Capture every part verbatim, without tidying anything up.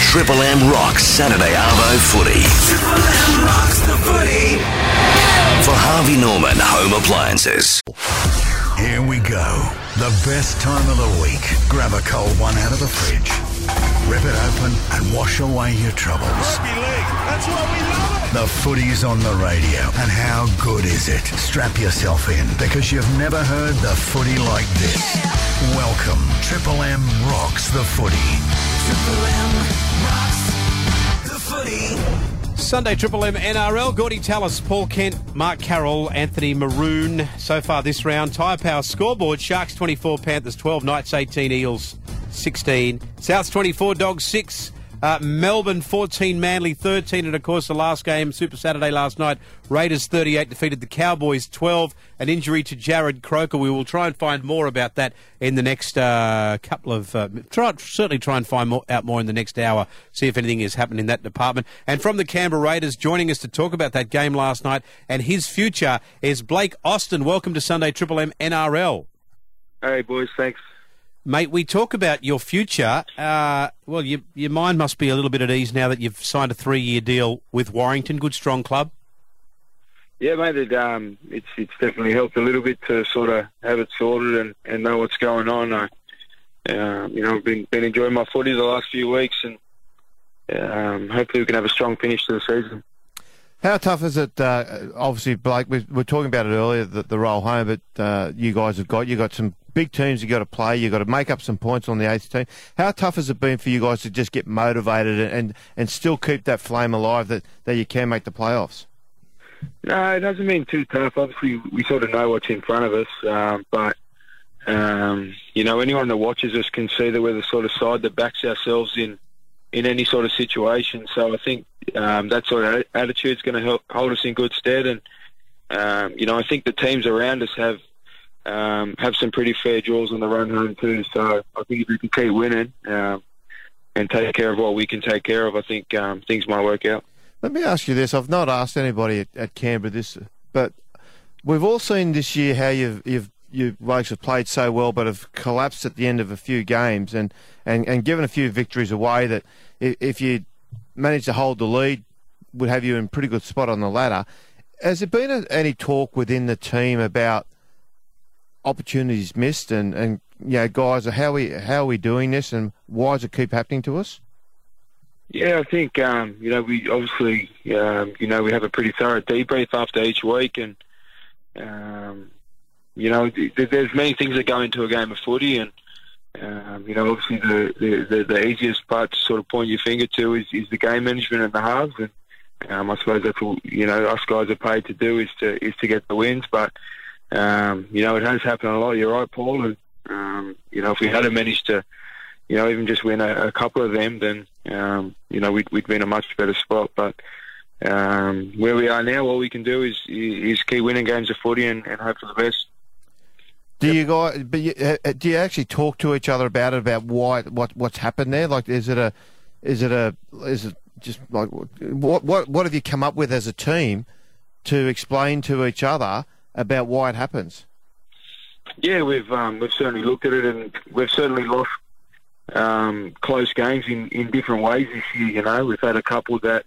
Triple M rocks Saturday Arvo footy. Triple M rocks the footy. For Harvey Norman Home Appliances. Here we go. The best time of the week. Grab a cold one out of the fridge. Rip it open and wash away your troubles. Rugby league. That's why we love it. The footy's on the radio. And how good is it? Strap yourself in because you've never heard the footy like this. Yeah. Welcome. Triple M rocks the footy. Triple M rocks the footy. Sunday Triple M N R L. Gordy Tallis, Paul Kent, Mark Carroll, Anthony Maroon. So far this round, Tyre Power scoreboard. Sharks twenty-four, Panthers twelve, Knights eighteen, Eels sixteen. Souths twenty-four, Dogs six. Uh, Melbourne fourteen, Manly thirteen. And, of course, the last game, Super Saturday last night, Raiders thirty-eight defeated the Cowboys twelve. An injury to Jared Croker. We will try and find more about that in the next uh, couple of... Uh, try, certainly try and find more, out more in the next hour, see if anything has happened in that department. And from the Canberra Raiders, joining us to talk about that game last night and his future is Blake Austin. Welcome to Sunday Triple M N R L. Hey, boys, thanks. Mate, we talk about your future. Uh, well, you, your mind must be a little bit at ease now that you've signed a three-year deal with Warrington. Good, strong club. Yeah, mate, it, um, it's it's definitely helped a little bit to sort of have it sorted and, and know what's going on. I, uh, you know, I've been, been enjoying my footy the last few weeks and um, hopefully we can have a strong finish to the season. How tough is it, uh, obviously, Blake, we were talking about it earlier, the, the roll home, but uh, you guys have got, you've got some big teams you've got to play, you've got to make up some points on the eighth team. How tough has it been for you guys to just get motivated and, and, and still keep that flame alive that, that you can make the playoffs? No, it hasn't been too tough. Obviously, we sort of know what's in front of us, um, but, um, you know, anyone that watches us can see that we're the sort of side that backs ourselves in, in any sort of situation. So I think um, that sort of attitude is going to help hold us in good stead. And, um, you know, I think the teams around us have um, have some pretty fair draws on the run home too. So I think if we can keep winning um, and take care of what we can take care of, I think um, things might work out. Let me ask you this. I've not asked anybody at, at Canberra this, but we've all seen this year how you've, you've you blokes have played so well but have collapsed at the end of a few games and, and, and given a few victories away that if, if you manage to hold the lead would have you in a pretty good spot on the ladder. Has there been a, any talk within the team about opportunities missed and, and you know, guys, how are we, how are we doing this and why does it keep happening to us? Yeah, I think, um, you know, we obviously, um, you know, we have a pretty thorough debrief after each week and, um, you know, th- there's many things that go into a game of footy and, um, you know, obviously the, the, the, the easiest part to sort of point your finger to is, is the game management and the halves. And um, I suppose that's what, you know, us guys are paid to do is to is to get the wins. But, um, you know, it has happened a lot. You're right, Paul. And, um, you know, if we had managed to, you know, even just win a, a couple of them, then, um, you know, we'd, we'd be in a much better spot. But um, where we are now, all we can do is is keep winning games of footy and, and hope for the best. Do yep. you guys? But you, uh, do you actually talk to each other about it? About why? What? What's happened there? Like, is it a? Is it a? Is it just like what? What? What have you come up with as a team to explain to each other about why it happens? Yeah, we've um, we've certainly looked at it, and we've certainly lost um, close games in, in different ways this year. You know, we've had a couple that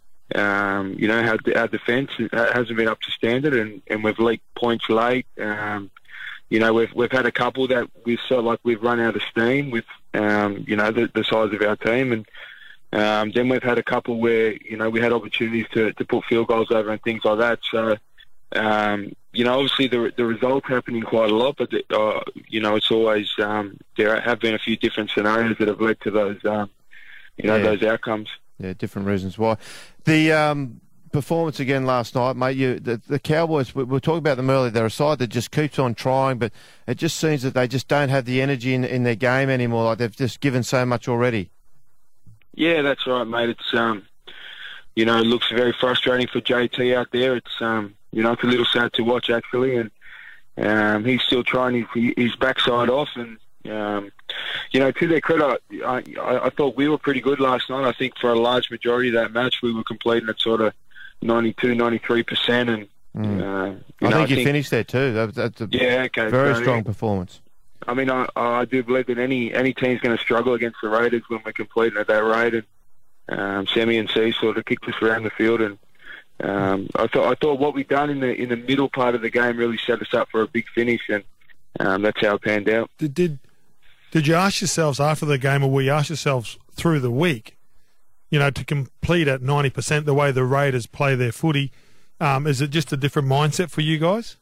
um, you know our, our defence hasn't been up to standard, and, and we've leaked points late. Um, You know, we've we've had a couple that we've sort of like we've run out of steam with, um, you know, the, the size of our team, and um, then we've had a couple where you know we had opportunities to, to put field goals over and things like that. So, um, you know, obviously the the results happening quite a lot, but the, uh, you know, it's always um, there have been a few different scenarios that have led to those, um, you know, yeah. those outcomes. Yeah, different reasons why. The um, performance again last night, mate. You, the, the Cowboys, we were talking about them earlier. They're a side that just keeps on trying, but it just seems that they just don't have the energy in, in their game anymore. Like they've just given so much already. Yeah, that's right, mate. It's um, you know, it looks very frustrating for J T out there. It's um, you know, it's a little sad to watch actually, and um, he's still trying his, his backside off, and um, you know, to their credit, I, I, I thought we were pretty good last night. I think for a large majority of that match, we were completing at sort of ninety-two, ninety-three percent, and mm. uh, you I know, think I you think, finished there too. That, that's a yeah, okay, very so, strong yeah. performance. I mean, I, I do believe that any any team's going to struggle against the Raiders when we're completing at that rate, and um, Sammy and C sort of kicked us around the field, and um, I thought I thought what we'd done in the in the middle part of the game really set us up for a big finish, and um, that's how it panned out. Did, did did you ask yourselves after the game, or will you ask yourselves through the week, you know, to complete at ninety percent the way the Raiders play their footy, um, is it just a different mindset for you guys?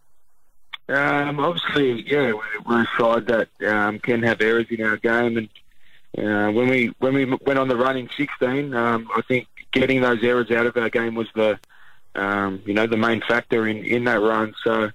Um, obviously, yeah, we're a side that um, can have errors in our game, and uh, when we when we went on the run in sixteen, um, I think getting those errors out of our game was the um, you know the main factor in, in that run. So,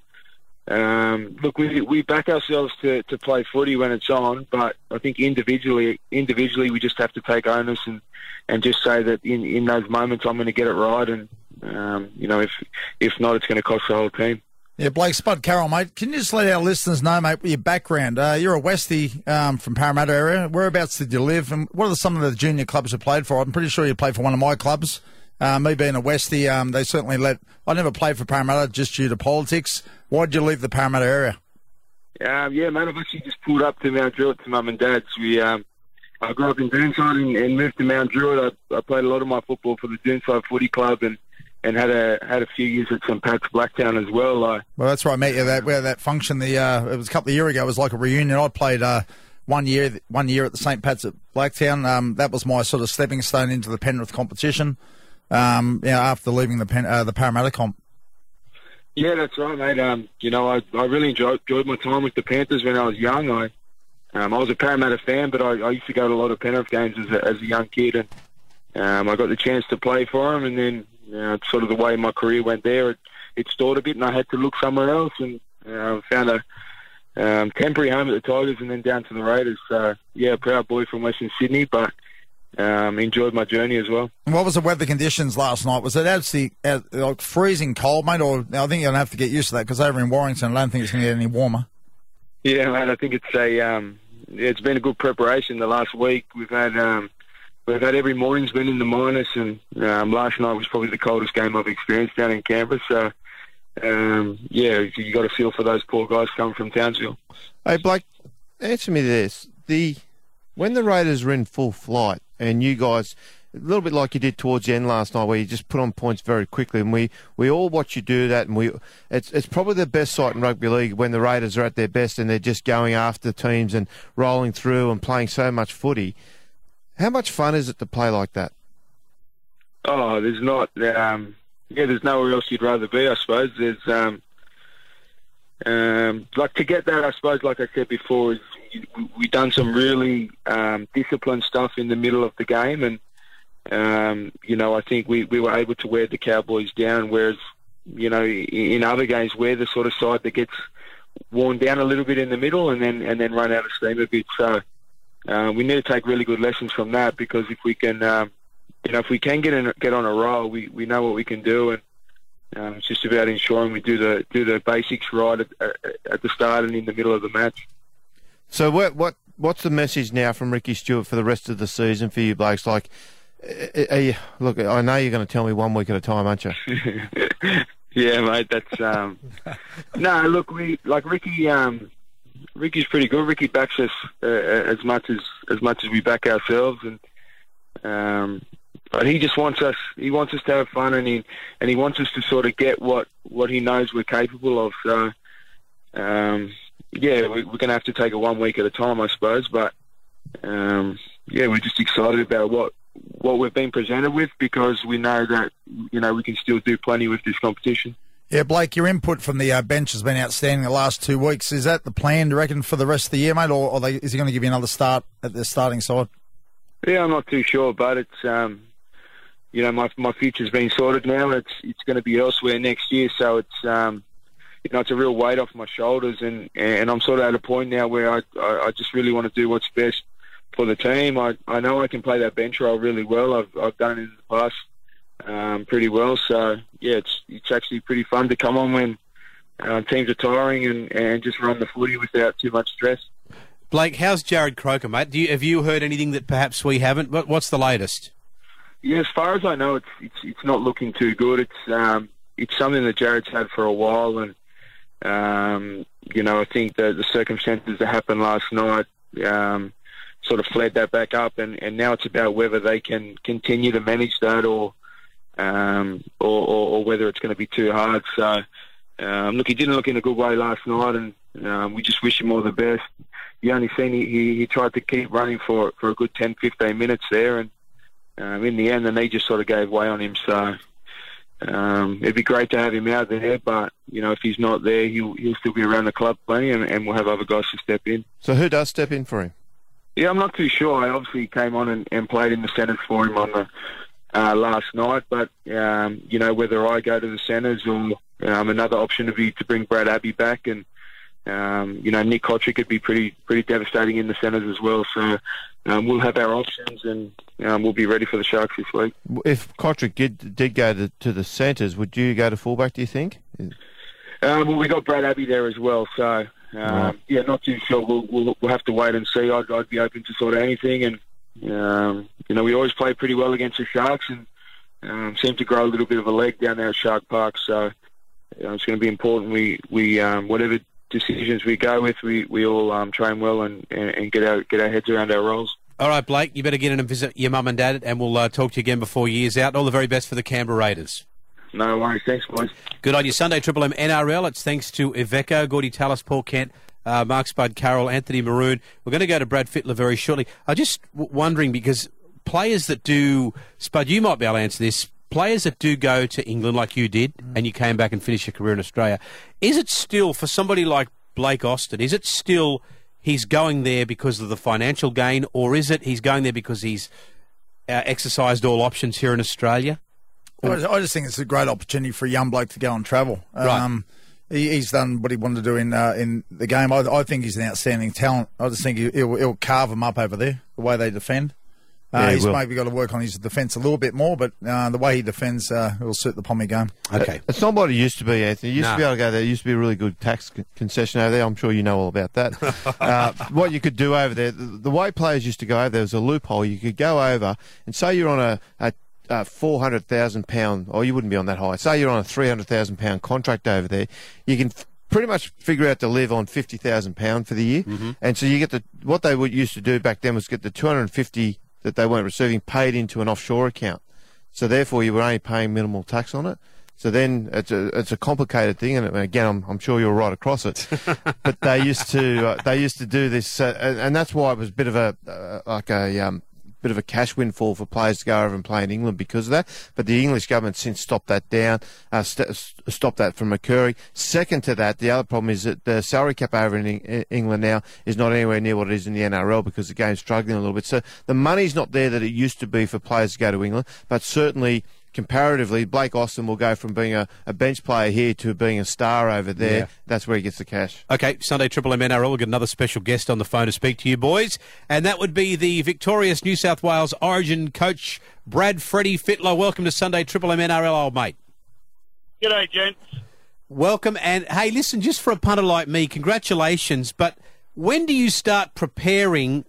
um, look, we we back ourselves to, to play footy when it's on, but I think individually individually we just have to take onus and, and just say that in, in those moments I'm going to get it right, and um, you know if if not, it's going to cost the whole team. Yeah, Blake, Spud Carroll, mate. Can you just let our listeners know, mate, your background? Uh, you're a Westie um, from Parramatta area. Whereabouts did you live? And what are some of the junior clubs you played for? I'm pretty sure you played for one of my clubs. Uh, me being a Westie, um, they certainly let... I never played for Parramatta just due to politics. Why did you leave the Parramatta area? Um, yeah, mate, I've actually just pulled up to Mount Druitt to Mum and Dad's. We, um, I grew up in Doonside and, and moved to Mount Druitt. I, I played a lot of my football for the Doonside Footy Club, and and had a had a few years at Saint Pat's Blacktown as well. I, well, that's where I met you. That where that function, the uh, it was a couple of years ago. It was like a reunion. I played uh, one year one year at the Saint Pat's at Blacktown. Um, that was my sort of stepping stone into the Penrith competition. Um, yeah, after leaving the Pen, uh, the Parramatta comp. Yeah, that's right, mate. Um, you know, I I really enjoyed, enjoyed my time with the Panthers when I was young. I um, I was a Parramatta fan, but I, I used to go to a lot of Penrith games as a, as a young kid, and um, I got the chance to play for them, and then. You know, it's sort of the way my career went there. It, it stalled a bit, and I had to look somewhere else, and uh, found a um, temporary home at the Tigers, and then down to the Raiders. So, yeah, proud boy from Western Sydney, but um, enjoyed my journey as well. And what was the weather conditions last night? Was it absolutely uh, like freezing cold, mate? Or I think you're going to have to get used to that because over in Warrington, I don't think it's going to get any warmer. Yeah, mate. I think it's a um, it's been a good preparation the last week. We've had. Um, We've had every morning's been in the minus, and um, last night was probably the coldest game I've experienced down in Canberra. So, um, yeah, you got to feel for those poor guys coming from Townsville. Hey, Blake, answer me this: the when the Raiders are in full flight, and you guys, a little bit like you did towards the end last night, where you just put on points very quickly, and we, we all watch you do that, and we it's it's probably the best sight in rugby league when the Raiders are at their best and they're just going after teams and rolling through and playing so much footy. How much fun is it to play like that? Oh, there's not. Um, yeah, there's nowhere else you'd rather be, I suppose. There's, um, um, like, to get that, I suppose, like I said before, is we've done some really um, disciplined stuff in the middle of the game, and, um, you know, I think we, we were able to wear the Cowboys down, whereas, you know, in other games, we're the sort of side that gets worn down a little bit in the middle and then and then run out of steam a bit. So, Uh, we need to take really good lessons from that, because if we can, um, you know, if we can get in, get on a roll, we, we know what we can do, and um, it's just about ensuring we do the do the basics right at, at the start and in the middle of the match. So what what what's the message now from Ricky Stuart for the rest of the season for you, Blakes? Like, are you, look, I know you're going to tell me one week at a time, aren't you? Yeah, mate. That's um, no. Look, we like Ricky. Um, Ricky's pretty good. Ricky backs us uh, as much as as much as we back ourselves, and um, but he just wants us. He wants us to have fun, and he and he wants us to sort of get what, what he knows we're capable of. So, um, yeah, we, we're going to have to take it one week at a time, I suppose. But um, yeah, we're just excited about what what we've been presented with, because we know that you know we can still do plenty with this competition. Yeah, Blake, your input from the uh, bench has been outstanding the last two weeks. Is that the plan, do you reckon, for the rest of the year, mate, or, or they, is he going to give you another start at the starting side? Yeah, I'm not too sure, but it's um, you know my my future's been sorted now. It's it's going to be elsewhere next year, so it's um, you know it's a real weight off my shoulders, and and I'm sort of at a point now where I I, I just really want to do what's best for the team. I I know I can play that bench role really well. I've I've done it in the past. Um, pretty well, so yeah, it's it's actually pretty fun to come on when uh, teams are tiring and, and just run the footy without too much stress. Blake, how's Jared Croker, mate? Do you, have you heard anything that perhaps we haven't? What, what's the latest? Yeah, as far as I know, it's it's it's not looking too good. It's um it's something that Jared's had for a while, and um you know I think the the circumstances that happened last night um sort of fled that back up, and, and now it's about whether they can continue to manage that or um, or, or, or whether it's going to be too hard. So, um, look, he didn't look in a good way last night, and um, we just wish him all the best. You only seen he, he, he tried to keep running for for a good ten, fifteen minutes there, and um, in the end, the knee just sort of gave way on him. So um, it'd be great to have him out there, but you know, if he's not there, he'll he'll still be around the club plenty, and, and we'll have other guys to step in. So who does step in for him? Yeah, I'm not too sure. I obviously came on and, and played in the centres for him on the uh, last night, but um, you know, whether I go to the centres or um, another option would be to bring Brad Abbey back, and um, you know, Nick Kotrick could be pretty pretty devastating in the centres as well. So um, we'll have our options, and um, we'll be ready for the Sharks this week. If Kotrick did did go to, to the centres, would you go to fullback, do you think? Um, well, we got Brad Abbey there as well, so um, right. yeah, not too sure. We'll, we'll we'll have to wait and see. I'd, I'd be open to sort of anything, and um, you know, we always play pretty well against the Sharks, and um, seem to grow a little bit of a leg down there at Shark Park. So you know, it's going to be important. We we um, whatever decisions we go with, we we all um, train well and, and, and get our get our heads around our roles. All right, Blake, you better get in and visit your mum and dad, and we'll uh, talk to you again before year's out. All the very best for the Canberra Raiders. No worries. Thanks, boys. Good on you. Sunday Triple M N R L. It's thanks to Iveco, Gordy Tallis, Paul Kent, uh, Mark Spud Carroll, Anthony Maroon. We're going to go to Brad Fittler very shortly. I'm just w- wondering, because players that do, Spud, you might be able to answer this, players that do go to England like you did, mm. and you came back and finished your career in Australia, is it still, for somebody like Blake Austin, is it still he's going there because of the financial gain, or is it he's going there because he's uh, exercised all options here in Australia? I just think it's a great opportunity for a young bloke to go and travel. Right. Um, he, he's done what he wanted to do in uh, in the game. I, I think he's an outstanding talent. I just think he, he'll, he'll carve them up over there, the way they defend. Uh, Yeah, he he's will. maybe got to work on his defence a little bit more, but uh, the way he defends uh, will suit the Pommy game. Okay. It's not what it used to be, Anthony. You used No. to be able to go there. It used to be a really good tax con- concession over there. I'm sure you know all about that. uh, what you could do over there, the, the way players used to go over there was a loophole. You could go over and say you're on a, a Uh, four hundred thousand pound, or you wouldn't be on that high. Say you're on a three hundred thousand pound contract over there. You can f- pretty much figure out to live on fifty thousand pound for the year, Mm-hmm. and so you get the what they would used to do back then was get the two hundred fifty that they weren't receiving paid into an offshore account. So therefore, you were only paying minimal tax on it. So then it's a it's a complicated thing, and again, I'm I'm sure you're right across it. But they used to uh, they used to do this, uh, and, and that's why it was a bit of a uh, like a um. bit of a cash windfall for players to go over and play in England because of that. But the English government since stopped that down, uh, st- stopped that from occurring. Second to that, the other problem is that the salary cap over in Eng- England now is not anywhere near what it is in the N R L because the game's struggling a little bit. So the money's not there that it used to be for players to go to England, but certainly comparatively, Blake Austin will go from being a, a bench player here to being a star over there. Yeah. That's where he gets the cash. Okay, Sunday Triple M N R L. We'll get another special guest on the phone to speak to you, boys. And that would be the victorious New South Wales Origin coach, Brad Freddie Fittler. Welcome to Sunday Triple M N R L, old mate. G'day, gents. Welcome. And, hey, listen, just for a punter like me, congratulations. But when do you start preparing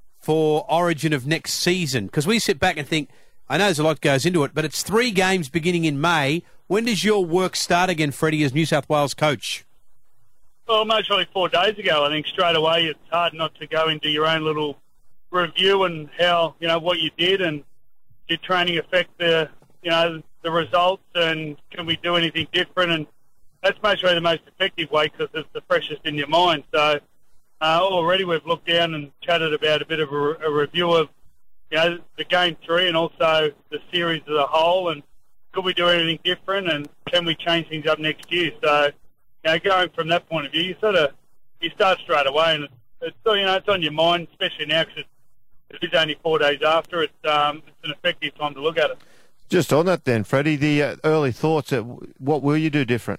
for Origin of next season? Because we sit back and think, I know there's a lot goes into it, but it's three games beginning in May. When does your work start again, Freddie, as New South Wales coach? Well, mostly four days ago. I think straight away it's hard not to go into your own little review and how, you know, what you did and did training affect the, you know, the results and can we do anything different? And that's mostly the most effective way because it's the freshest in your mind. So uh, already we've looked down and chatted about a bit of a, a review of, you know, the game three and also the series as a whole, and could we do anything different, and can we change things up next year? So, you know, going from that point of view, you sort of you start straight away, and it's, it's you know it's on your mind, especially now because it is only four days after. It's um, it's an effective time to look at it. Just on that then, Freddie, the uh, early thoughts, uh, what will you do different?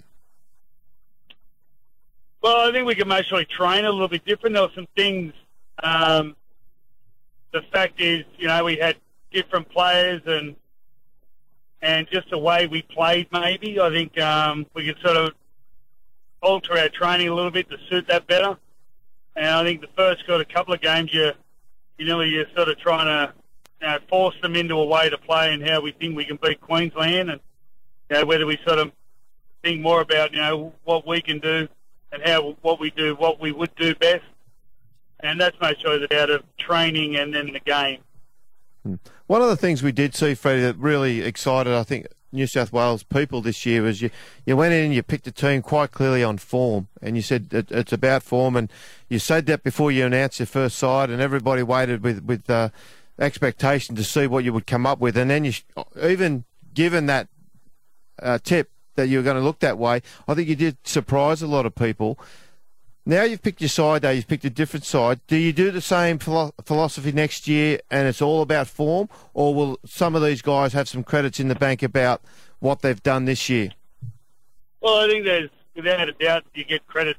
Well, I think we can mostly train a little bit different. There were some things. Um, The fact is, you know, we had different players and and just the way we played maybe. I think um, we could sort of alter our training a little bit to suit that better. And I think the first got a couple of games, you, you know, you're sort of trying to you know, force them into a way to play and how we think we can beat Queensland and, you know, whether we sort of think more about, you know, what we can do and how what we do, what we would do best. and that's mostly out of training and then the game. One of the things we did see, Freddie, that really excited, I think, New South Wales people this year was you, you went in and you picked a team quite clearly on form, and you said it, it's about form, and you said that before you announced your first side, and everybody waited with, with uh, expectation to see what you would come up with. And then you, even given that uh, tip that you were going to look that way, I think you did surprise a lot of people. Now you've picked your side, though. You've picked a different side. Do you do the same philo- philosophy next year and it's all about form, or will some of these guys have some credits in the bank about what they've done this year? Well, I think there's, without a doubt, you get credit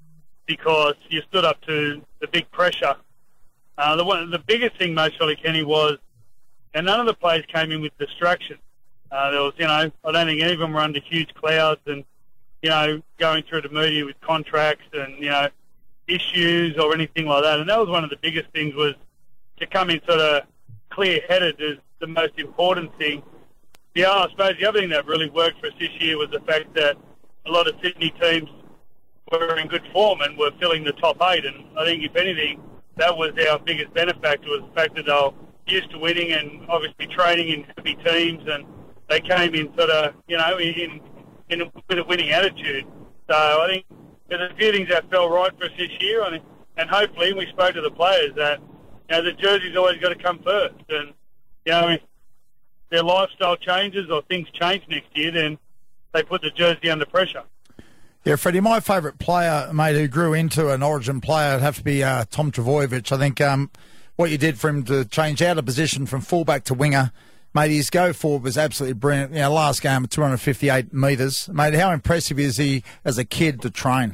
because you stood up to the big pressure. Uh, the one, the biggest thing, most surely, Kenny, was, and none of the players came in with distraction. Uh, there was, you know, I don't think any of them were under huge clouds and, you know, going through the media with contracts and, you know, issues or anything like that. And that was one of the biggest things, was to come in sort of clear-headed is the most important thing. Yeah, I suppose the other thing that really worked for us this year was the fact that a lot of Sydney teams were in good form and were filling the top eight. And I think, if anything, that was our biggest benefactor, was the fact that they were used to winning and obviously training in happy teams, and they came in sort of, you know, in in a, with a winning attitude. So I think there's a few things that fell right for us this year, and, and hopefully we spoke to the players that, you know, the jersey's always got to come first. And, you know, if their lifestyle changes or things change next year, then they put the jersey under pressure. Yeah, Freddie, my favourite player, mate, who grew into an Origin player would have to be uh, Tom Trbojevic. I think um, what you did for him to change out of position from fullback to winger, mate, his go forward was absolutely brilliant. You know, last game, two hundred fifty-eight metres. Mate, how impressive is he as a kid to train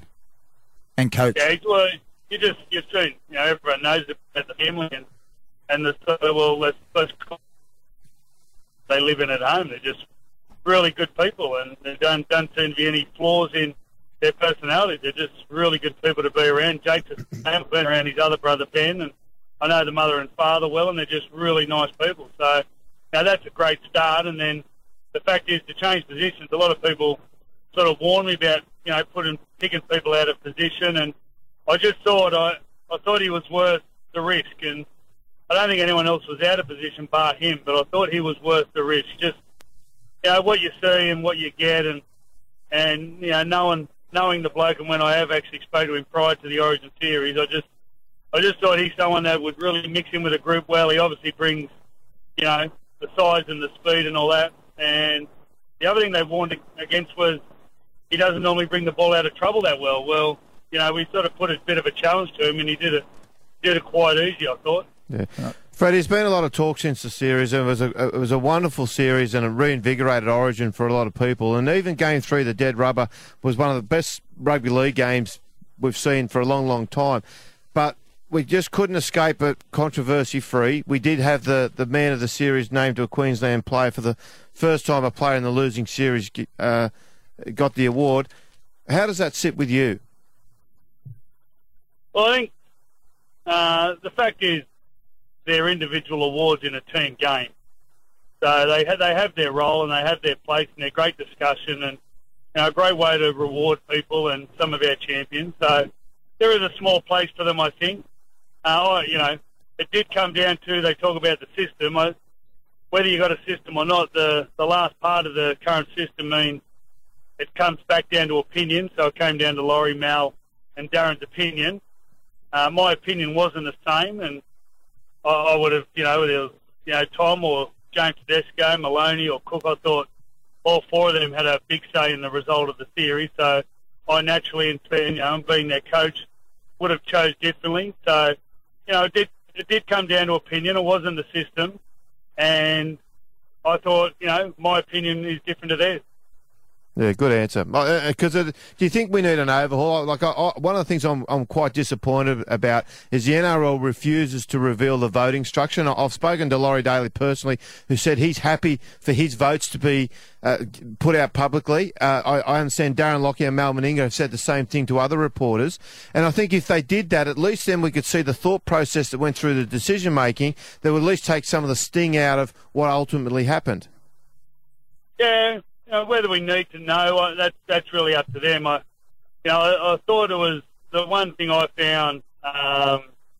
and coach? Yeah, well, you just, you've seen, you know, everyone knows about the family and, and the, well, let's, let's, they live in at home. They're just really good people, and there don't, don't seem to be any flaws in their personality. They're just really good people to be around. Jake's been around his other brother, Ben, and I know the mother and father well, and they're just really nice people. So, now that's a great start, and then the fact is, to change positions, a lot of people sort of warned me about, you know, putting picking people out of position, and I just thought I, I thought he was worth the risk, and I don't think anyone else was out of position bar him, but I thought he was worth the risk. Just, you know, what you see and what you get, and and you know, knowing knowing the bloke, and when I have actually spoken to him prior to the Origin series, I just I just thought he's someone that would really mix in with a group well. He obviously brings, you know, the size and the speed and all that. And the other thing they warned against was he doesn't normally bring the ball out of trouble that well. Well, you know, we sort of put a bit of a challenge to him, and he did it did it quite easy, I thought. Yeah. Freddie, there's been a lot of talk since the series. It was a it was a wonderful series, and it reinvigorated Origin for a lot of people. And even Game three, the dead rubber, was one of the best rugby league games we've seen for a long, long time. But we just couldn't escape it controversy-free. We did have the, the man of the series named to a Queensland player for the first time a player in the losing series uh, got the award. How does that sit with you? Well, I think uh, the fact is they're individual awards in a team game. So they have, they have their role and they have their place, and they're great discussion, and, you know, a great way to reward people and some of our champions. So there is a small place for them, I think. Uh, you know, it did come down to, they talk about the system. I, whether you got a system or not, the, the last part of the current system means it comes back down to opinion. So it came down to Laurie, Mal and Darren's opinion. Uh, my opinion wasn't the same, and I, I would have, you know, there was, you know, Tom or James Tedesco, Maloney or Cook, I thought all four of them had a big say in the result of the series. So I naturally, you know, being their coach, would have chose differently. So, you know, it did, it did come down to opinion. It wasn't the system. And I thought, you know, my opinion is different to theirs. Yeah, good answer. Because uh, do you think we need an overhaul? Like, I, I, one of the things I'm, I'm quite disappointed about is the N R L refuses to reveal the voting structure. And I've spoken to Laurie Daly personally, who said he's happy for his votes to be uh, put out publicly. Uh, I, I understand Darren Lockyer and Mal Meninga have said the same thing to other reporters. And I think if they did that, at least then we could see the thought process that went through the decision making. That would at least take some of the sting out of what ultimately happened. Yeah. You know, whether we need to know, that's that's really up to them. I, you know, I, I thought it was the one thing I found um,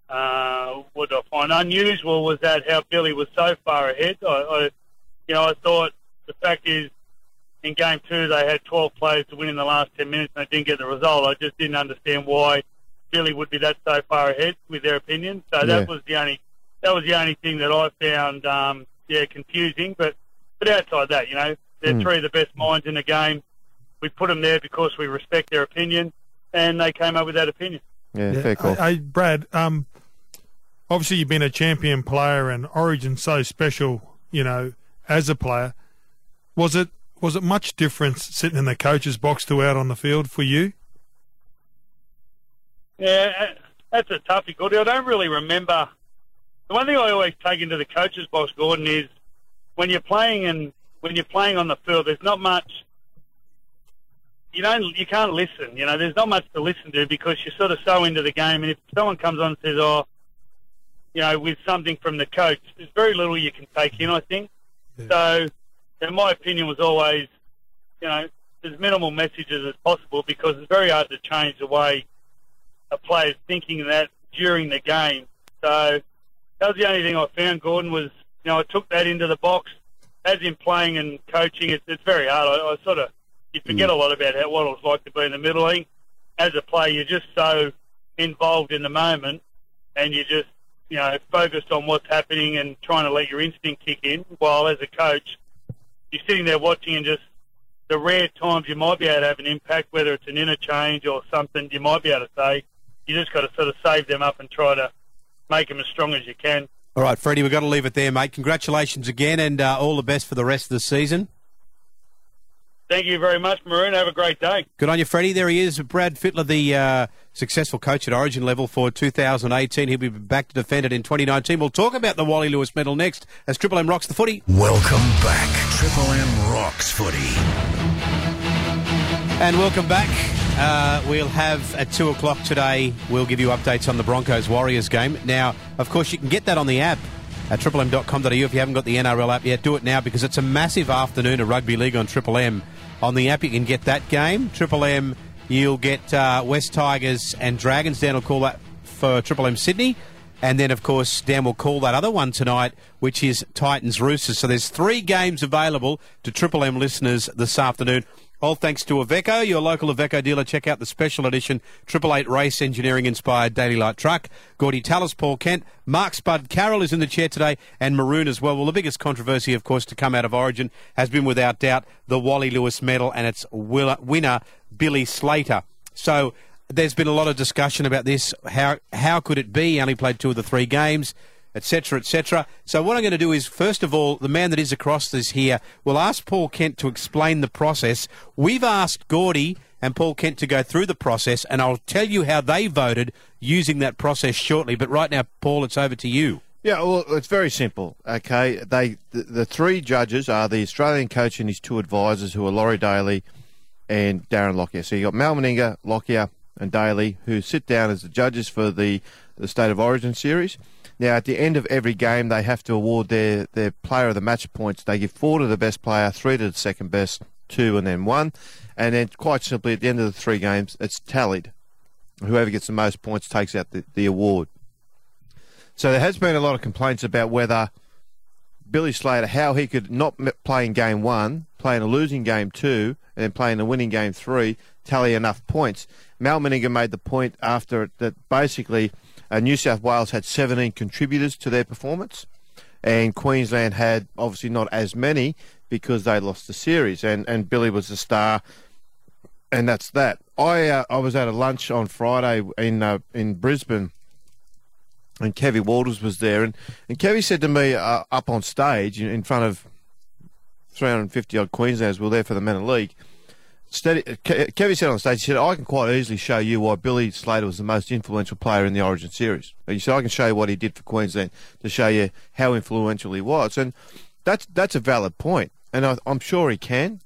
uh, what I find unusual was that how Billy was so far ahead. I, I, you know, I thought the fact is, in game two they had twelve players to win in the last ten minutes and they didn't get the result. I just didn't understand why Billy would be that so far ahead with their opinion. So Yeah. that was the only that was the only thing that I found, um, yeah, confusing. But but outside that, you know, they're Mm. three of the best minds in the game. We put them there because we respect their opinion, and they came up with that opinion. Yeah, Yeah, fair call. I, I, Brad, um, obviously you've been a champion player and Origin's so special, you know, as a player. Was it was it much difference sitting in the coach's box to out on the field for you? Yeah, that's a toughie, Gordy. I don't really remember. The one thing I always take into the coach's box, Gordon, is when you're playing and when you're playing on the field, there's not much. You don't, you can't listen. You know, there's not much to listen to because you're sort of so into the game. And if someone comes on and says, "Oh, you know," with something from the coach, there's very little you can take in, I think. Yeah. So, and my opinion was always, you know, as minimal messages as possible because it's very hard to change the way a player's thinking that during the game. So that was the only thing I found, Gordon, was, you know, I took that into the box. As in playing and coaching, it's, it's very hard. I, I sort of, you forget a lot about how, what it was like to be in the middle. I think as a player, you're just so involved in the moment and you just, you know, focused on what's happening and trying to let your instinct kick in, while as a coach, you're sitting there watching and just the rare times you might be able to have an impact, whether it's an interchange or something, you might be able to say, you just got to sort of save them up and try to make them as strong as you can. All right, Freddie, we've got to leave it there, mate. Congratulations again and uh, all the best for the rest of the season. Thank you very much, Maroon. Have a great day. Good on you, Freddie. There he is, Brad Fittler, the uh, successful coach at Origin level for two thousand eighteen. He'll be back to defend it in twenty nineteen. We'll talk about the Wally Lewis medal next as Triple M rocks the footy. Welcome back. Triple M rocks footy. And welcome back. Uh, we'll have at two o'clock today, we'll give you updates on the Broncos-Warriors game. Now, of course, you can get that on the app at triple m dot com dot a u. If you haven't got the N R L app yet, do it now because it's a massive afternoon of rugby league on Triple M. On the app, you can get that game. Triple M, you'll get uh, West Tigers and Dragons. Dan will call that for Triple M Sydney. And then, of course, Dan will call that other one tonight, which is Titans-Roosters. So there's three games available to Triple M listeners this afternoon. All thanks to Iveco, your local Iveco dealer. Check out the special edition Triple Eight Race Engineering-inspired Daily Light truck. Gordy Tallis, Paul Kent, Mark Spud Carroll is in the chair today, and Maroon as well. Well, the biggest controversy, of course, to come out of Origin has been, without doubt, the Wally Lewis medal and its winner, Billy Slater. So there's been a lot of discussion about this. How how could it be? He only played two of the three games, et cetera, et cetera. So what I'm going to do is, first of all, the man that is across this here, we'll ask Paul Kent to explain the process. We've asked Gordy and Paul Kent to go through the process, and I'll tell you how they voted using that process shortly. But right now, Paul, it's over to you. Yeah, well, it's very simple, okay? They the, the three judges are the Australian coach and his two advisors, who are Laurie Daly and Darren Lockyer. So you've got Mal Meninga, Lockyer and Daly, who sit down as the judges for the, the State of Origin series. Now, at the end of every game, they have to award their, their player of the match points. They give four to the best player, three to the second best, two and then one. And then, quite simply, at the end of the three games, it's tallied. Whoever gets the most points takes out the, the award. So there has been a lot of complaints about whether Billy Slater, how he could not play in game one, play in a losing game two, and then play in a winning game three, tally enough points. Mal Meninga made the point after it that basically uh, New South Wales had seventeen contributors to their performance, and Queensland had obviously not as many because they lost the series, and, and Billy was the star, and that's that. I uh, I was at a lunch on Friday in uh, in Brisbane, and Kevy Walters was there, and, and Kevy said to me uh, up on stage in front of three hundred fifty odd Queenslanders who were there for the Men of League. Steady, Ke- Kevy said on stage, he said, I can quite easily show you why Billy Slater was the most influential player in the Origin series. He said, I can show you what he did for Queensland to show you how influential he was. And that's that's a valid point, and I, I'm sure he can.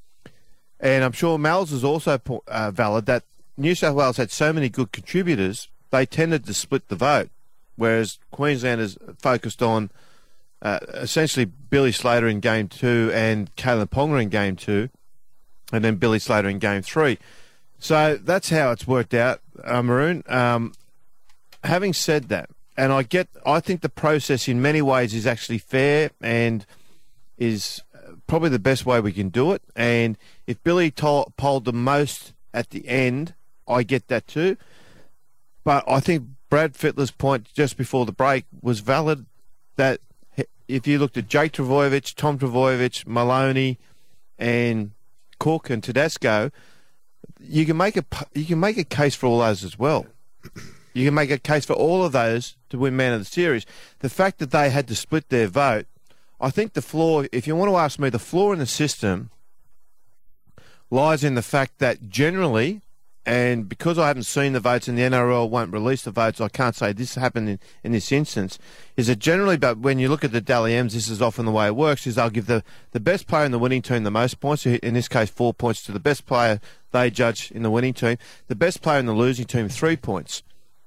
And I'm sure Mal's is also uh, valid, that New South Wales had so many good contributors, they tended to split the vote, whereas Queensland is focused on uh, essentially Billy Slater in game two and Kalen Ponga in game two, and then Billy Slater in game three. So that's how it's worked out, uh, Maroon. Um, having said that, and I get, I think the process in many ways is actually fair and is probably the best way we can do it. And if Billy to- polled the most at the end, I get that too. But I think Brad Fittler's point just before the break was valid, that if you looked at Jake Trbojevic, Tom Trbojevic, Maloney, and Cook and Tedesco, you can make a you can make a case for all those as well. You can make a case for all of those to win Man of the Series. The fact that they had to split their vote, I think the flaw, if you want to ask me, the flaw in the system lies in the fact that generally, and because I haven't seen the votes and the N R L won't release the votes, I can't say this happened in, in this instance, is that generally, but when you look at the Dally M's, this is often the way it works, is they'll give the, the best player in the winning team the most points, in this case four points to the best player they judge in the winning team, the best player in the losing team three points.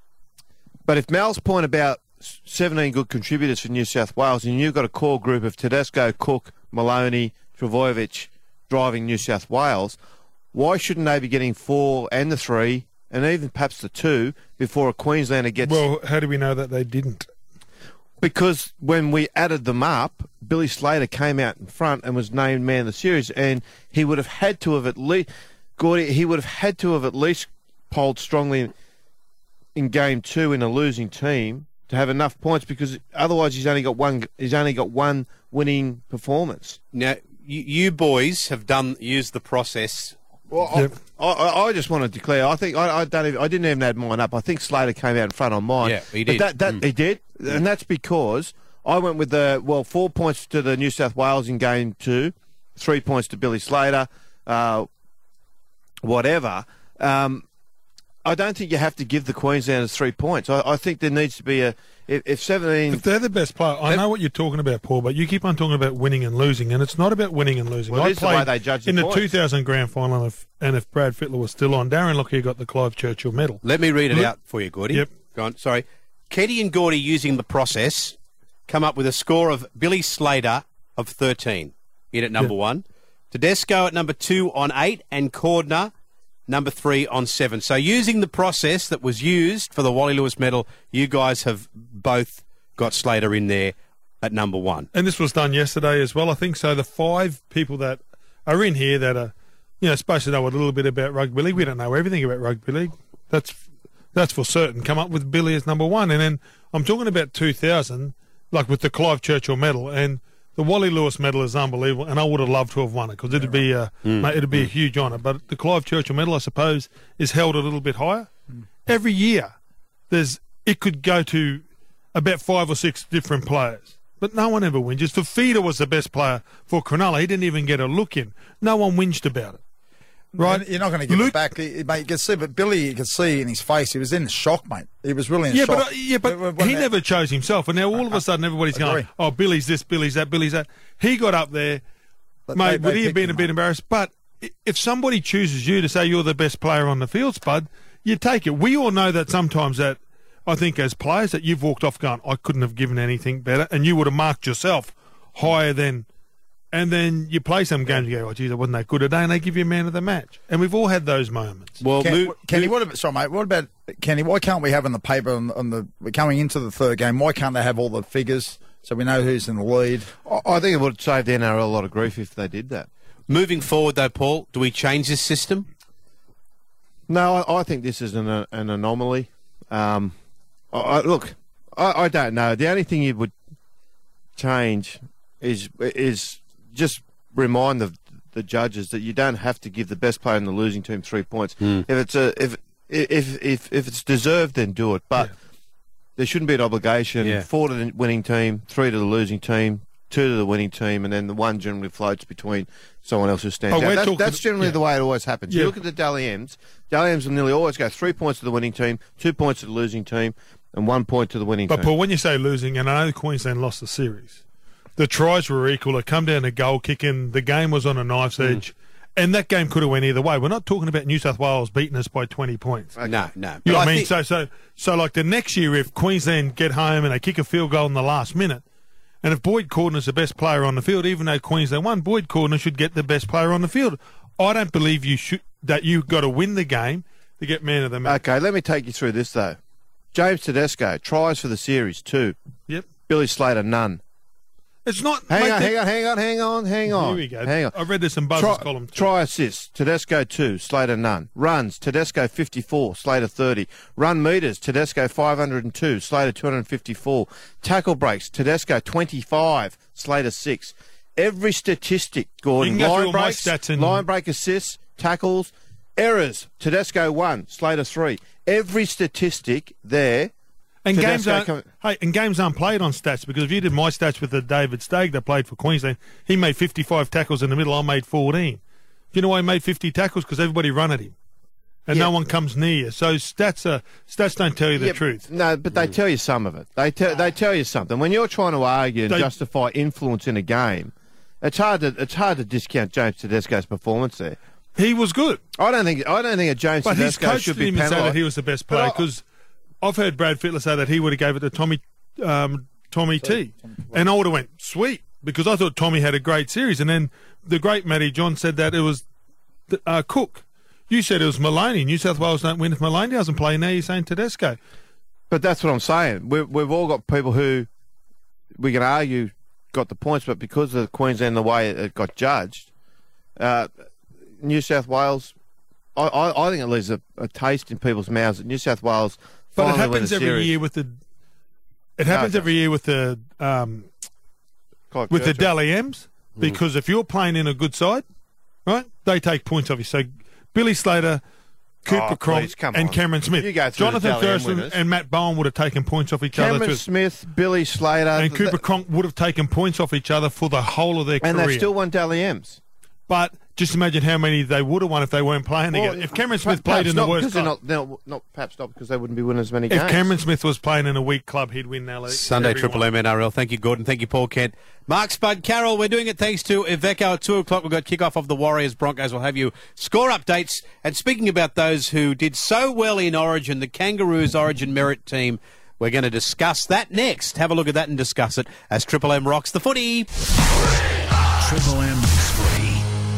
But if Mal's point about seventeen good contributors for New South Wales, and you've got a core group of Tedesco, Cook, Maloney, Trbojevic driving New South Wales, why shouldn't they be getting four and the three, and even perhaps the two, before a Queenslander gets... Well, how do we know that they didn't? Because when we added them up, Billy Slater came out in front and was named Man of the Series, and he would have had to have at least... Gordy, he would have had to have at least polled strongly in, in game two in a losing team to have enough points, because otherwise he's only got one. He's only got one winning performance. Now, you, you boys have done used the process. Well, yep. I, I, I just want to declare. I think I, I don't. Even, I didn't even add mine up. I think Slater came out in front on mine. Yeah, he did. But that, that mm. he did, and that's because I went with the well four points to the New South Wales in game two, three points to Billy Slater. Uh, whatever. Um, I don't think you have to give the Queenslanders three points. I, I think there needs to be a if, if seventeen. If they're the best player, I know what you're talking about, Paul, but you keep on talking about winning and losing, and it's not about winning and losing. Well, I this is the way they judge the in the points. two thousand grand final, and if, and if Brad Fittler was still on, Darren Lockyer got the Clive Churchill medal. Let me read it Look, out for you, Gordy. Yep. Go on. Sorry. Ketty and Gordy, using the process, come up with a score of Billy Slater of thirteen, in at number Yep. one. Tedesco at number two on eight, and Cordner number three on seven. So using the process that was used for the Wally Lewis medal, you guys have both got Slater in there at number one. And this was done yesterday as well, I think. So the five people that are in here that are, you know, supposed to know a little bit about rugby league. We don't know everything about rugby league. That's that's for certain. Come up with Billy as number one. And then I'm talking about two thousand, like with the Clive Churchill medal, and the Wally Lewis medal is unbelievable, and I would have loved to have won it because it'd be a mm. mate, it'd be a huge honour. But the Clive Churchill medal, I suppose, is held a little bit higher. Mm. Every year, there's it could go to about five or six different players, but no one ever whinges. Fafita was the best player for Cronulla. He didn't even get a look in. No one whinged about it. Right, you're not going to give Luke, it back, mate. You can see, but Billy, you can see in his face, he was in shock, mate. He was really in yeah, shock. But, uh, yeah, but when he that, never chose himself, and now all of a sudden everybody's going, "Oh, Billy's this, Billy's that, Billy's that." He got up there, but mate. They, would they he have been him, a bit mate. embarrassed? But if somebody chooses you to say you're the best player on the field, Spud, you take it. We all know that sometimes that I think as players that you've walked off going, "I couldn't have given anything better," and you would have marked yourself higher than. And then you play some games, you go, "Oh, geez, I wasn't that good today," and they give you man of the match. And we've all had those moments. Well, Ken, Kenny, what about, sorry, mate, what about, Kenny, why can't we have on the paper, on, on the we're coming into the third game, why can't they have all the figures so we know who's in the lead? I think it would save the N R L a lot of grief if they did that. Moving forward, though, Paul, do we change this system? No, I, I think this is an, an anomaly. Um, I, I, look, I, I don't know. The only thing you would change is is... just remind the the judges that you don't have to give the best player in the losing team three points. Mm. If it's a if if if if it's deserved, then do it. But yeah. there shouldn't be an obligation. Yeah. Four to the winning team, three to the losing team, two to the winning team, and then the one generally floats between someone else who stands oh, out. That, talking, that's generally yeah. the way it always happens. Yeah. You look at the Dally M's. Dally M's will nearly always go three points to the winning team, two points to the losing team, and one point to the winning but team. But Paul, when you say losing, and I know Queensland lost the series. The tries were equal. It come down to goal kicking. The game was on a knife's mm. edge. And that game could have went either way. We're not talking about New South Wales beating us by twenty points. Uh, no, no. You know what I mean? Think... So, so, so, like the next year, if Queensland get home and they kick a field goal in the last minute, and if Boyd Cordner's the best player on the field, even though Queensland won, Boyd Cordner should get the best player on the field. I don't believe you should that you've got to win the game to get man of the match. Okay, let me take you through this, though. James Tedesco, tries for the series, two. Yep. Billy Slater, none. It's not... Hang mate, on, that- hang on, hang on, hang on, hang on. Here we go. Hang on. I read this in Buzz's Try, column. Too. try assists, Tedesco two, Slater none. Runs, Tedesco fifty-four, Slater thirty. Run meters, Tedesco five hundred two, Slater two hundred fifty-four. Tackle breaks, Tedesco twenty-five, Slater six. Every statistic, Gordon. You can go through line all my breaks, stats and- line break assists, tackles, errors, Tedesco one, Slater three. Every statistic there. And Tedesco games aren't, come- hey, and games aren't played on stats, because if you did my stats with the David Stagg that played for Queensland, he made fifty-five tackles in the middle. I made fourteen. Do you know why he made fifty tackles? Because everybody run at him, and Yeah. no one comes near you. So stats are stats don't tell you the Yeah, truth. No, but they tell you some of it. They tell they tell you something. When you're trying to argue and They- justify influence in a game, it's hard to it's hard to discount James Tedesco's performance there. He was good, I don't think I don't think a James but his Tedesco coach should didn't be even say that penalised. he was the best But player. I- Because I've heard Brad Fittler say that he would have gave it to Tommy um, Tommy T, and I would have went sweet, because I thought Tommy had a great series, and then the great Matty John said that it was uh, Cook. You said it was Maloney. New South Wales don't win if Maloney doesn't play. Now you're saying Tedesco. But that's what I'm saying. We've we've all got people who we can argue got the points, but because of Queensland the way it got judged, uh, New South Wales. I, I, I think it leaves a, a taste in people's mouths that New South Wales. But it finally win happens a every series. year with the. It happens No, it every year with the um, Clive with the Churchill. Dally M's, because if you're playing in a good side, right, they take points off you. So Billy Slater, Cooper Oh, Cronk, please, come and on. Cameron Smith, You go through the Jonathan Dally M Thurston winners. and Matt Bowen would have taken points off each other. Cameron too. Smith, Billy Slater, And th- Cooper Cronk would have taken points off each other for the whole of their and career. they still won Dally M's. But just imagine how many they would have won if they weren't playing together. If Cameron Smith perhaps played in the not worst because they're club, not, they're not, not perhaps not because they wouldn't be winning as many if games. Cameron Smith was playing in a weak club, he'd win now. Sunday Triple M N R L. Thank you, Gordon. Thank you, Paul Kent. Mark Spud Carroll, we're doing it thanks to Iveco at two o'clock. We've got kickoff of the Warriors Broncos. We'll have you score updates. And speaking about those who did so well in Origin, the Kangaroos Origin Merit Team, we're going to discuss that next. Have a look at that and discuss it as Triple M rocks the footy. Triple M's footy.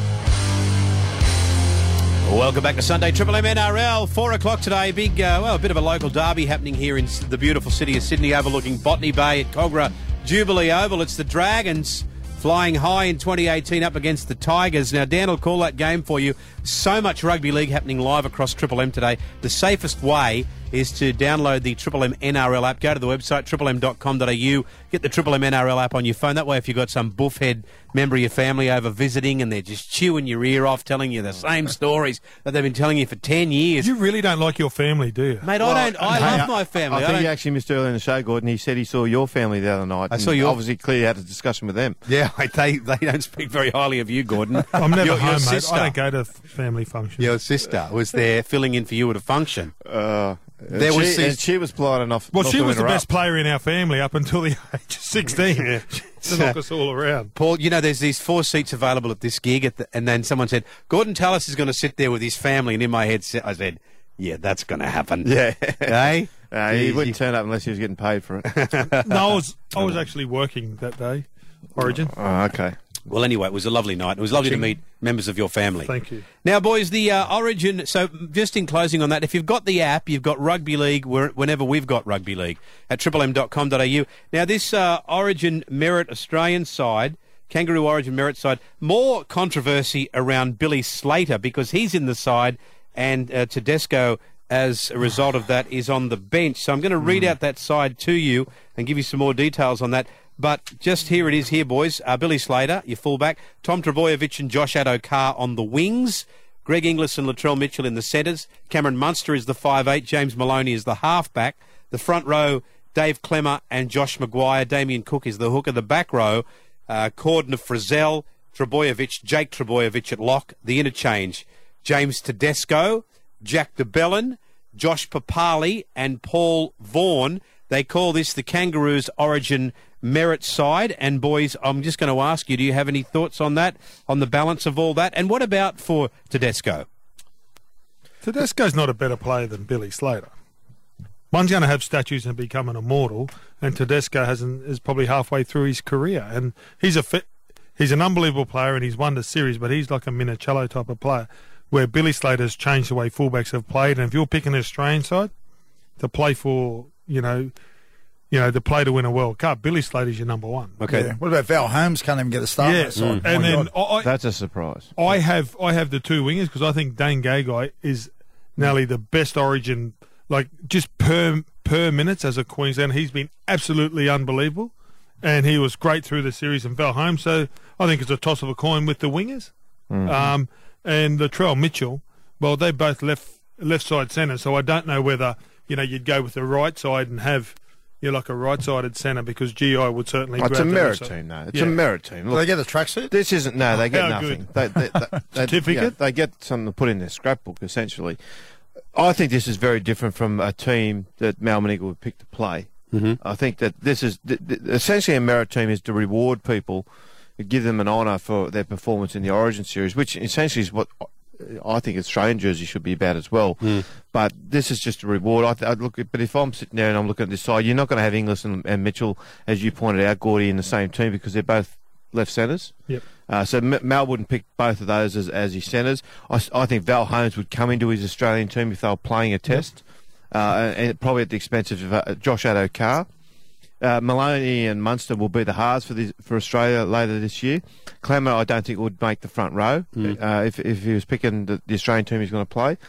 Welcome back to Sunday Triple M N R L. Four o'clock today. Big, uh, well, a bit of a local derby happening here in s- the beautiful city of Sydney, overlooking Botany Bay at Cogra Jubilee Oval. It's the Dragons flying high in twenty eighteen up against the Tigers. Now, Dan will call that game for you. So much rugby league happening live across Triple M today. The safest way is to download the Triple M N R L app. Go to the website, triple m dot com dot a u. Get the Triple M N R L app on your phone. That way, if you've got some buffhead member of your family over visiting and they're just chewing your ear off, telling you the same stories that they've been telling you for ten years. You really don't like your family, do you? Mate, I don't. I Hey, love my family. I I think don't, you actually missed earlier in the show, Gordon. He said he saw your family the other night. I and saw your- Obviously, clearly had a discussion with them. yeah, mate, they they don't speak very highly of you, Gordon. I'm never your, your home, mate. sister, I don't go to family functions. Your sister was there filling in for you at a function. Uh, There and was she, these- and she was blind enough. Well, not she to was the interrupt. best player in our family up until the age of sixteen. To knock us all around. Paul, you know, there's these four seats available at this gig, at the, and then someone said, Gordon Tallis is going to sit there with his family, and in my head, I said, yeah, that's going to happen. Yeah. Eh? Uh, he You- wouldn't turn up unless he was getting paid for it. No, I was I was actually working that day. Origin. Oh, okay. Well, anyway, it was a lovely night. It was lovely to meet members of your family. Thank you. Now, boys, the uh, Origin, so just in closing on that, if you've got the app, you've got Rugby League where, whenever we've got Rugby League at triple m dot com dot a u. Now, this uh, Origin Merit Australian side, Kangaroo Origin Merit side, more controversy around Billy Slater because he's in the side and uh, Tedesco, as a result of that, is on the bench. So I'm going to read out that side to you and give you some more details on that. But just here it is here, boys. Uh, Billy Slater, your fullback. Tom Trebojevic and Josh Addo-Carr on the wings. Greg Inglis and Latrell Mitchell in the centres. Cameron Munster is the five eight. James Maloney is the halfback. The front row, Dave Clemmer and Josh Maguire. Damien Cook is the hooker. The back row, uh, Cordner Frizzell, Trebojevic, Jake Trebojevic at lock. The interchange, James Tedesco, Jack DeBellin, Josh Papali and Paul Vaughan. They call this the Kangaroos Origin Merit side. And, boys, I'm just going to ask you, do you have any thoughts on that, on the balance of all that? And what about for Tedesco? Tedesco's not a better player than Billy Slater. One's going to have statues and become an immortal, and Tedesco hasn't is probably halfway through his career. And he's a fit, he's an unbelievable player, and he's won the series, but he's like a Minicello type of player, where Billy Slater's changed the way fullbacks have played. And if you're picking an Australian side, to play for, you know, you know, to play to win a World Cup, Billy Slater's your number one. Okay. Yeah. What about Val Holmes? Can't even get a start. Yeah, on that side. mm. and My then God. I, That's a surprise. I have I have the two wingers because I think Dane Gagai is nearly the best Origin, like just per per minutes as a Queenslander. He's been absolutely unbelievable, and he was great through the series. And Val Holmes, so I think it's a toss of a coin with the wingers. Mm-hmm. Um, and Latrell Mitchell, well, they both left left side centre, so I don't know whether you know you'd go with the right side and have. You're like a right-sided centre because G I would certainly. Oh, it's a grab merit that team, though. It's Yeah. a merit team. Do Look, they get a tracksuit? this isn't. No, they get How nothing. good. They, they, they, they, Certificate? yeah, they get something to put in their scrapbook, essentially. I think this is very different from a team that Mal Meninga would pick to play. Mm-hmm. I think that this is th- th- essentially a merit team is to reward people, give them an honour for their performance in the Origin series, which essentially is what I think Australian jersey should be about as well. Mm. But this is just a reward. I, th- I look at, but if I'm sitting there and I'm looking at this side, you're not going to have Inglis and, and Mitchell, as you pointed out, Gordy, in the same team because they're both left centres. Yep. Uh, so M- Mal wouldn't pick both of those as, as his centres. I, s- I think Val Holmes would come into his Australian team if they were playing a test, yep. uh, and, and probably at the expense of uh, Josh Addo-Carr. Uh, Maloney and Munster will be the halves for this, for Australia later this year. Clemmer, I don't think would make the front row Mm. uh, if if he was picking the, the Australian team he's going to play.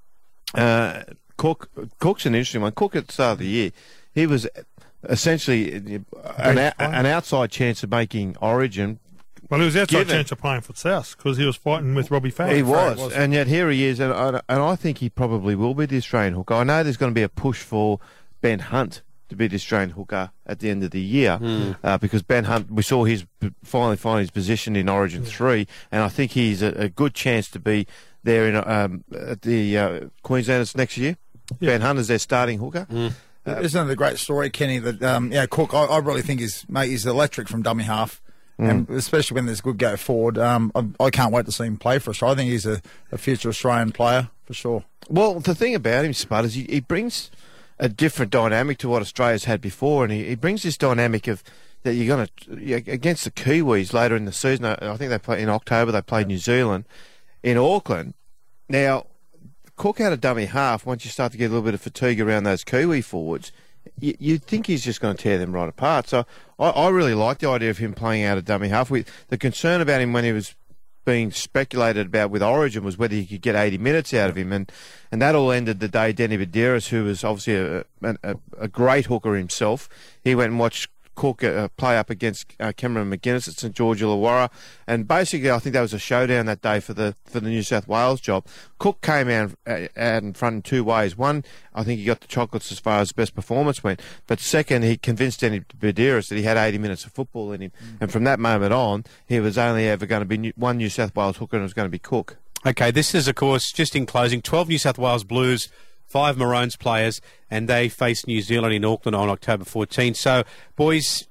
Uh, Cook Cook's an interesting one. Cook at the start of the year, he was essentially an, out, an outside chance of making Origin. Well, he was outside Given. chance of playing for South because he was fighting with Robbie Farah. He Farah was, and yet here he is, and I, and I think he probably will be the Australian hooker. I know there's going to be a push for Ben Hunt to be the Australian hooker at the end of the year Mm. uh, because Ben Hunt, we saw his finally find his position in Origin Yeah. three, and I think he's a, a good chance to be there in um, at the uh, Queenslanders next year. Yeah. Ben Hunt is their starting hooker. Mm. Uh, Isn't it a great story, Kenny? That um, yeah, Cook. I, I really think is mate is electric from dummy half, Mm. and especially when there's good go forward. Um, I, I can't wait to see him play for us. I think he's a, a future Australian player for sure. Well, the thing about him, Spud, is he, he brings a different dynamic to what Australia's had before, and he, he brings this dynamic of that you're going to against the Kiwis later in the season. I, I think they play in October. They played New Zealand in Auckland. Now, Cook out of dummy half. Once you start to get a little bit of fatigue around those Kiwi forwards, you, you'd think he's just going to tear them right apart. So I, I really like the idea of him playing out of dummy half. We, the concern about him when he was being speculated about with Origin was whether you could get eighty minutes out of him, and, and that all ended the day Denny Badeiras, who was obviously a, a, a great hooker himself, he went and watched Cook uh, play up against uh, Cameron McGuinness at St George Illawarra, and basically I think that was a showdown that day for the for the New South Wales job. Cook came out, uh, out in front in two ways. One, I think he got the chocolates as far as best performance went, but second, he convinced Denny Badeiras that he had eighty minutes of football in him, mm. and from that moment on, he was only ever going to be new, one New South Wales hooker, and it was going to be Cook. Okay, this is, of course, just in closing, twelve New South Wales Blues, five Maroons players, and they face New Zealand in Auckland on October fourteenth. So, boys,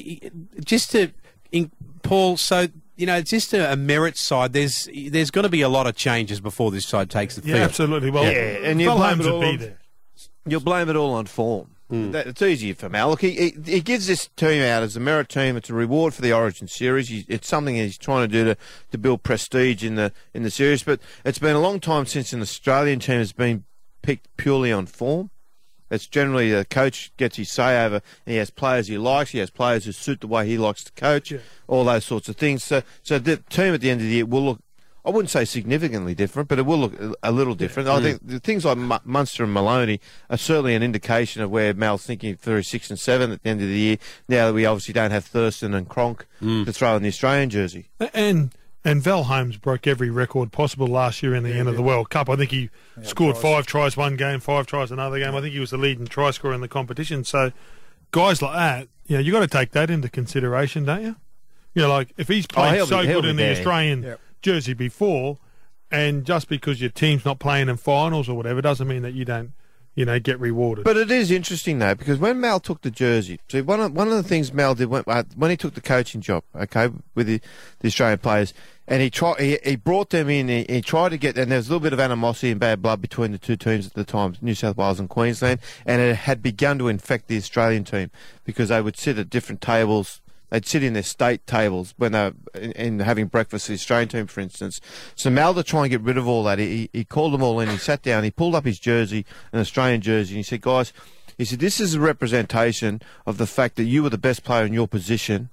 just to, in, Paul, so, you know, it's just a, a merit side. There's there's going to be a lot of changes before this side takes the Yeah, field. absolutely. Well, Yeah, and you Val blame Holmes it would all be on- there. You'll blame it all on form. Mm. That, it's easier for Mal. Look, he, he, he gives this team out as a merit team. It's a reward for the Origin series. He, it's something he's trying to do to, to build prestige in the in the series. But it's been a long time since an Australian team has been picked purely on form. It's generally the coach gets his say over, and he has players he likes. He has players who suit the way he likes to coach. Yeah. All those sorts of things. So, so the team at the end of the year will look, I wouldn't say significantly different, but it will look a little different. I think the things like M- Munster and Maloney are certainly an indication of where Mal's thinking for his six and seven at the end of the year, now that we obviously don't have Thurston and Cronk Mm. to throw in the Australian jersey. And and Val Holmes broke every record possible last year in the end of the World Cup. I think he scored tries. five tries one game, five tries another game. I think he was the leading try scorer in the competition. So guys like that, you know, you got to take that into consideration, don't you? You know, like if he's Oh, played he'll so be- he'll good be in the there. Australian Yep. jersey before, and just because your team's not playing in finals or whatever doesn't mean that you don't, you know, get rewarded. But it is interesting though, because when Mal took the jersey, see one of one of the things Mal did when, uh, when he took the coaching job, okay, with the, the Australian players, and he tried, he, he brought them in. He, he tried to get, and there was a little bit of animosity and bad blood between the two teams at the time, New South Wales and Queensland, and it had begun to infect the Australian team because they would sit at different tables They'd sit in their state tables when they were in, in having breakfast for the Australian team, for instance. So Mal, to try and get rid of all that, he, he called them all in, he sat down, he pulled up his jersey, an Australian jersey, and he said, guys, he said, this is a representation of the fact that you were the best player in your position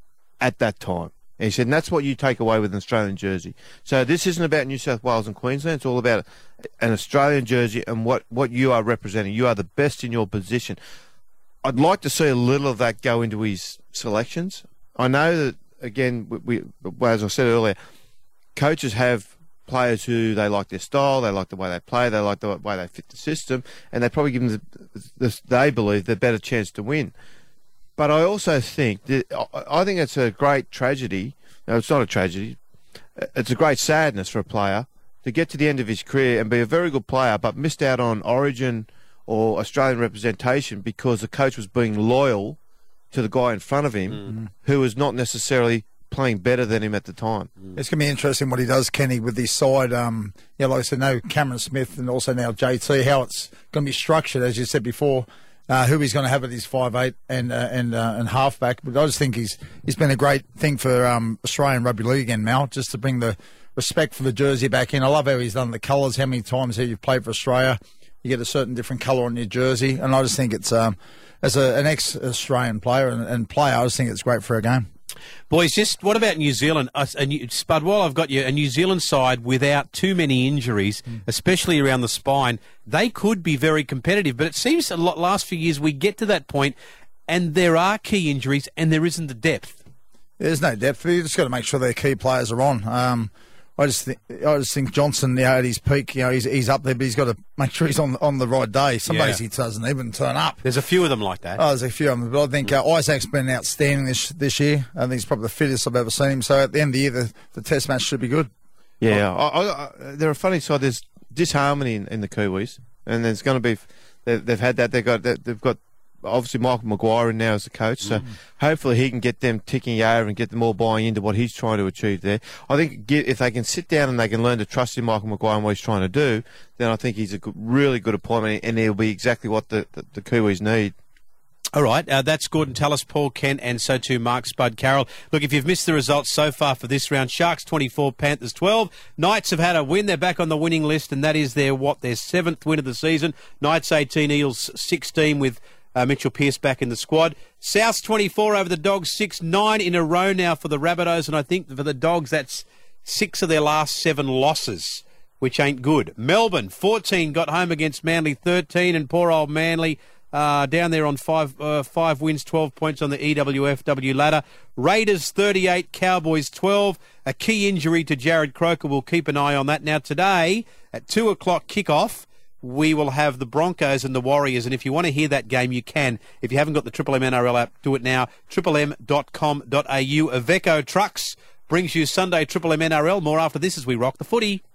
at that time. And he said, and that's what you take away with an Australian jersey. So this isn't about New South Wales and Queensland. It's all about an Australian jersey and what, what you are representing. You are the best in your position. I'd like to see a little of that go into his selections. I know that, again, we, we, as I said earlier, coaches have players who they like their style, they like the way they play, they like the way they fit the system, and they probably give them, the, the, they believe, the better chance to win. But I also think that I think it's a great tragedy. No, it's not a tragedy. It's a great sadness for a player to get to the end of his career and be a very good player, but missed out on Origin or Australian representation because the coach was being loyal to the guy in front of him, mm-hmm. who was not necessarily playing better than him at the time. Mm. It's going to be interesting what he does, Kenny, with his side. Um, yeah, like I said, no Cameron Smith and also now J T. How it's going to be structured, as you said before. Uh, who he's going to have at his five eight and uh, and uh, and halfback, but I just think he's he's been a great thing for um, Australian rugby league again, Mal, just to bring the respect for the jersey back in. I love how he's done the colours. How many times have you played for Australia? You get a certain different colour on your jersey, and I just think it's um, as a, an ex-Australian player and, and player, I just think it's great for a game. Boys, just what about New Zealand? Uh, a new, Spud, while I've got you, a New Zealand side without too many injuries, mm. especially around the spine, they could be very competitive. But it seems a lot last few years we get to that point and there are key injuries and there isn't the depth. There's no depth. You just got to make sure their key players are on. Um, I just think I just think Johnson, you know, at his peak, you know, he's he's up there, but he's got to make sure he's on on the right day. Some days yeah. he doesn't even turn up. There's a few of them like that. Oh, there's a few of them, but I think uh, Isaac's been outstanding this this year. I think he's probably the fittest I've ever seen him. So at the end of the year, the, the Test match should be good. Yeah, I, I, I, they're a funny side. There's disharmony in, in the Kiwis, and there's going to be. They've, they've had that. They've got. They've got. Obviously, Michael Maguire in now as the coach, so mm. hopefully he can get them ticking over and get them all buying into what he's trying to achieve there. I think if they can sit down and they can learn to trust in Michael Maguire and what he's trying to do, then I think he's a good, really good appointment, and he'll be exactly what the, the, the Kiwis need. All right, uh, that's Gordon Tallis, Paul Kent, and so too Mark Spud Carroll. Look, if you've missed the results so far for this round, Sharks twenty-four, Panthers twelve. Knights have had a win. They're back on the winning list, and that is their, what, their seventh win of the season. Knights eighteen, Eels sixteen with Uh, Mitchell Pearce back in the squad. Souths twenty-four over the Dogs, six, nine in a row now for the Rabbitohs, and I think for the Dogs that's six of their last seven losses, which ain't good. Melbourne, fourteen, got home against Manly, thirteen, and poor old Manly uh, down there on five uh, five wins, twelve points on the E W F W ladder. Raiders, thirty-eight, Cowboys, twelve. A key injury to Jared Croker. We'll keep an eye on that. Now today, at two o'clock kickoff, we will have the Broncos and the Warriors, and if you want to hear that game, you can. If you haven't got the Triple M N R L app, do it now. triple m dot com dot a u. Iveco Trucks brings you Sunday Triple M N R L. More after this as we rock the footy.